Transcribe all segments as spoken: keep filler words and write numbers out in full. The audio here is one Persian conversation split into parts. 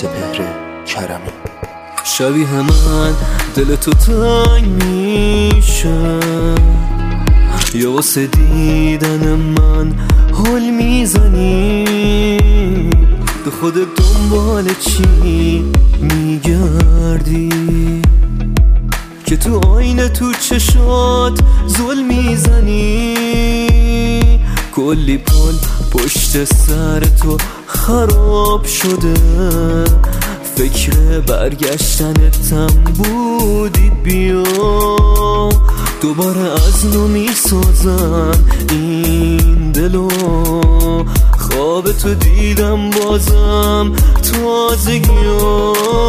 سپهر کرمی. شبیه من دل تو تنگ میشه، یا واسه دیدن من حال میزنی، تو خودت دنبال چی میگردی که تو آینه تو چشات ظلم میزنی؟ کلی پل پشت سر تو خراب شده، فکر برگشتنتم بودی، بیا دوباره از نو میسازم این دلو، خواب تو دیدم بازم تازگیو،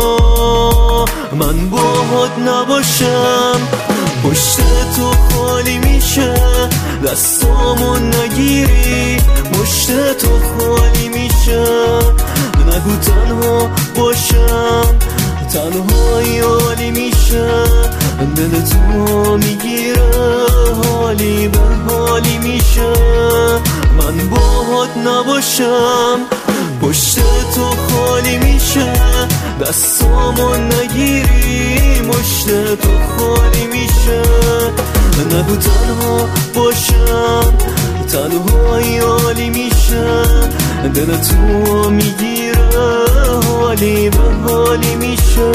من باهات نباشم پشت تو خالی میشه، دستامو نگیری مشت تو خالی میشه، نگو تنها باشم تنهایی عالی میشه، دل تو میگیره حالی به حالی میشه، من باهات نباشم پشت تو خالی میشه، دستامو نگیری مشت تو خالی میشه، نگو تنها باشم تنهایی عالی میشه، دل تو میگیره حالی به حالی میشه.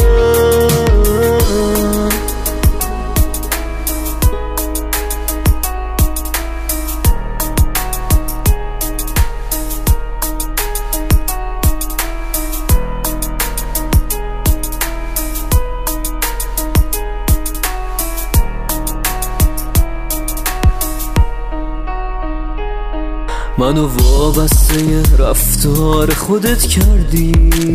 منو وابسته رفتار خودت کردی،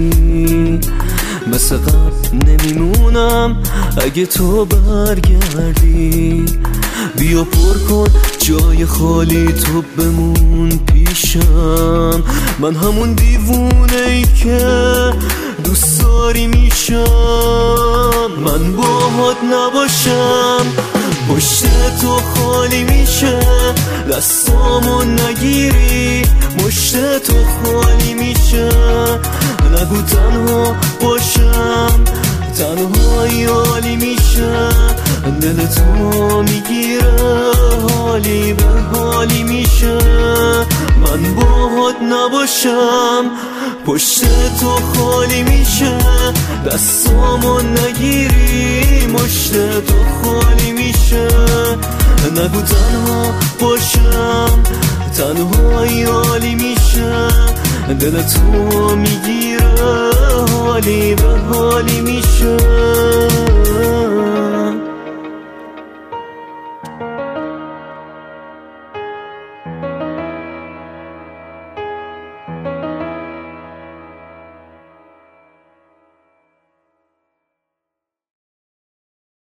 مثل قبل نمیمونم اگه تو برگردی، بیا پر کن جای خالی تو بمون پیشم، من همون دیوونه ای که دوست داری میشم، من باهات نباشم پشت تو خالی میشه، دستامو نگیری مشت تو خالی میشه، نگو تنها باشم تنهایی عالی میشه، دل تو میگیره حالی به حالی میشه، من باهات نباشم پشت تو خالی میشه، دستامو نگیری مشت تو خالی میشه، نگو تنها باشم تنهایی عالی میشه، دل تو میگیره حالی به حالی میشه.